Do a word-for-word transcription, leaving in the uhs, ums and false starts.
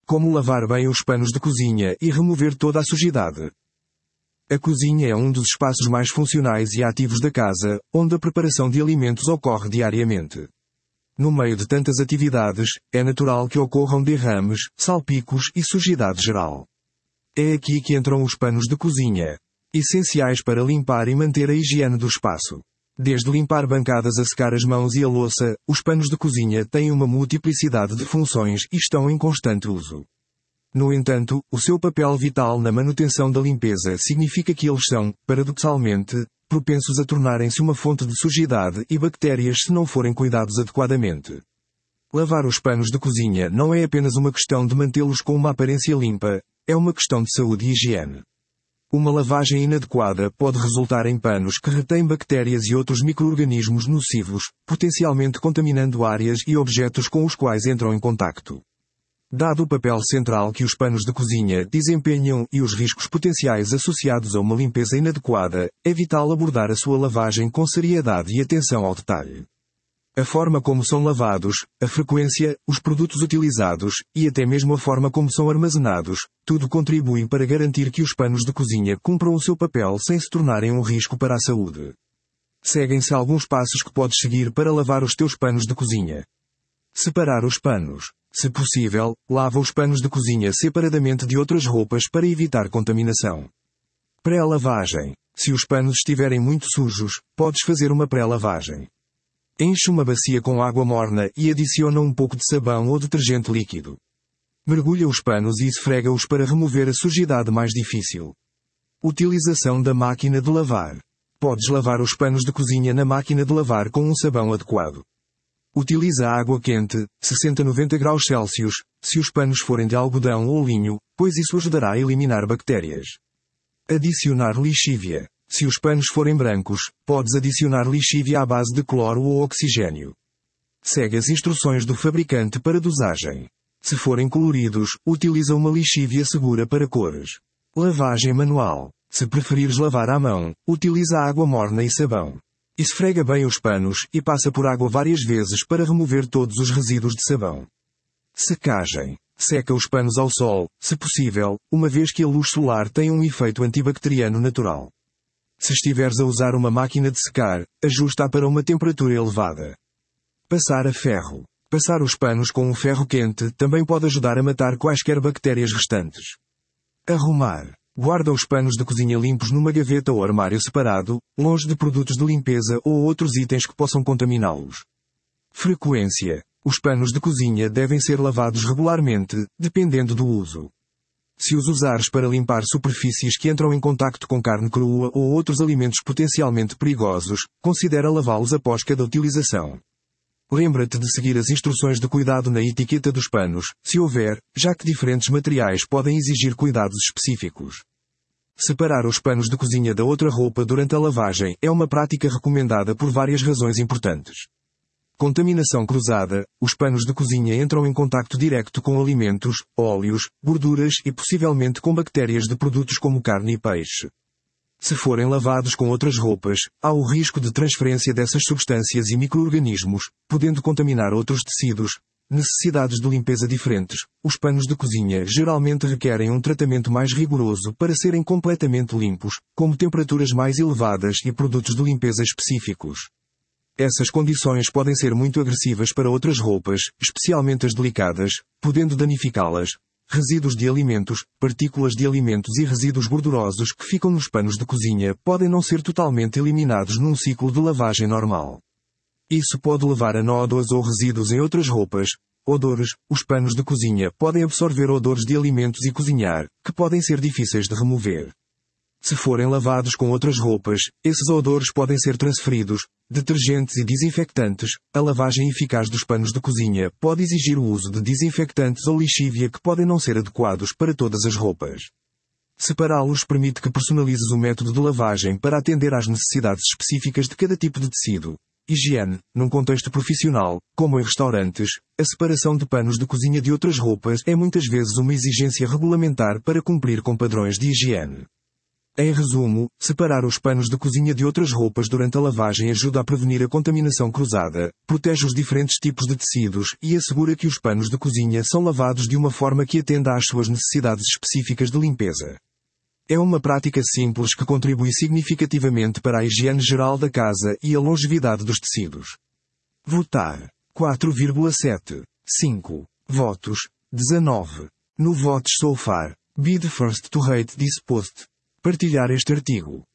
Como lavar bem os panos de cozinha e remover toda a sujidade. A cozinha é um dos espaços mais funcionais e ativos da casa, onde a preparação de alimentos ocorre diariamente. No meio de tantas atividades, é natural que ocorram derrames, salpicos e sujidade geral. É aqui que entram os panos de cozinha, essenciais para limpar e manter a higiene do espaço. Desde limpar bancadas a secar as mãos e a louça, os panos de cozinha têm uma multiplicidade de funções e estão em constante uso. No entanto, o seu papel vital na manutenção da limpeza significa que eles são, paradoxalmente, propensos a tornarem-se uma fonte de sujidade e bactérias se não forem cuidados adequadamente. Lavar os panos de cozinha não é apenas uma questão de mantê-los com uma aparência limpa, é uma questão de saúde e higiene. Uma lavagem inadequada pode resultar em panos que retêm bactérias e outros micro-organismos nocivos, potencialmente contaminando áreas e objetos com os quais entram em contacto. Dado o papel central que os panos de cozinha desempenham e os riscos potenciais associados a uma limpeza inadequada, é vital abordar a sua lavagem com seriedade e atenção ao detalhe. A forma como são lavados, a frequência, os produtos utilizados, e até mesmo a forma como são armazenados, tudo contribui para garantir que os panos de cozinha cumpram o seu papel sem se tornarem um risco para a saúde. Seguem-se alguns passos que podes seguir para lavar os teus panos de cozinha. Separar os panos. Se possível, lava os panos de cozinha separadamente de outras roupas para evitar contaminação. Pré-lavagem. Se os panos estiverem muito sujos, podes fazer uma pré-lavagem. Enche uma bacia com água morna e adiciona um pouco de sabão ou detergente líquido. Mergulha os panos e esfrega-os para remover a sujidade mais difícil. Utilização da máquina de lavar. Podes lavar os panos de cozinha na máquina de lavar com um sabão adequado. Utiliza água quente, sessenta a noventa graus Celsius, se os panos forem de algodão ou linho, pois isso ajudará a eliminar bactérias. Adicionar lixívia. Se os panos forem brancos, podes adicionar lixívia à base de cloro ou oxigênio. Segue as instruções do fabricante para dosagem. Se forem coloridos, utiliza uma lixívia segura para cores. Lavagem manual. Se preferires lavar à mão, utiliza água morna e sabão. Esfrega bem os panos e passa por água várias vezes para remover todos os resíduos de sabão. Secagem. Seca os panos ao sol, se possível, uma vez que a luz solar tem um efeito antibacteriano natural. Se estiveres a usar uma máquina de secar, ajusta-a para uma temperatura elevada. Passar a ferro. Passar os panos com um ferro quente também pode ajudar a matar quaisquer bactérias restantes. Arrumar. Guarda os panos de cozinha limpos numa gaveta ou armário separado, longe de produtos de limpeza ou outros itens que possam contaminá-los. Frequência. Os panos de cozinha devem ser lavados regularmente, dependendo do uso. Se os usares para limpar superfícies que entram em contacto com carne crua ou outros alimentos potencialmente perigosos, considera lavá-los após cada utilização. Lembra-te de seguir as instruções de cuidado na etiqueta dos panos, se houver, já que diferentes materiais podem exigir cuidados específicos. Separar os panos de cozinha da outra roupa durante a lavagem é uma prática recomendada por várias razões importantes. Contaminação cruzada. Os panos de cozinha entram em contacto direto com alimentos, óleos, gorduras e possivelmente com bactérias de produtos como carne e peixe. Se forem lavados com outras roupas, há o risco de transferência dessas substâncias e micro-organismos, podendo contaminar outros tecidos. Necessidades de limpeza diferentes. Os panos de cozinha geralmente requerem um tratamento mais rigoroso para serem completamente limpos, como temperaturas mais elevadas e produtos de limpeza específicos. Essas condições podem ser muito agressivas para outras roupas, especialmente as delicadas, podendo danificá-las. Resíduos de alimentos, partículas de alimentos e resíduos gordurosos que ficam nos panos de cozinha podem não ser totalmente eliminados num ciclo de lavagem normal. Isso pode levar a nódoas ou resíduos em outras roupas. Odores. Os panos de cozinha podem absorver odores de alimentos e cozinhar, que podem ser difíceis de remover. Se forem lavados com outras roupas, esses odores podem ser transferidos. Detergentes e desinfectantes. A lavagem eficaz dos panos de cozinha pode exigir o uso de desinfectantes ou lixívia que podem não ser adequados para todas as roupas. Separá-los permite que personalizes o método de lavagem para atender às necessidades específicas de cada tipo de tecido. Higiene. Num contexto profissional, como em restaurantes, a separação de panos de cozinha de outras roupas é muitas vezes uma exigência regulamentar para cumprir com padrões de higiene. Em resumo, separar os panos de cozinha de outras roupas durante a lavagem ajuda a prevenir a contaminação cruzada, protege os diferentes tipos de tecidos e assegura que os panos de cozinha são lavados de uma forma que atenda às suas necessidades específicas de limpeza. É uma prática simples que contribui significativamente para a higiene geral da casa e a longevidade dos tecidos. Votar. quatro vírgula sete. cinco. Votos. dezanove. No Votes So Far. Be the first to rate this post. Partilhar este artigo.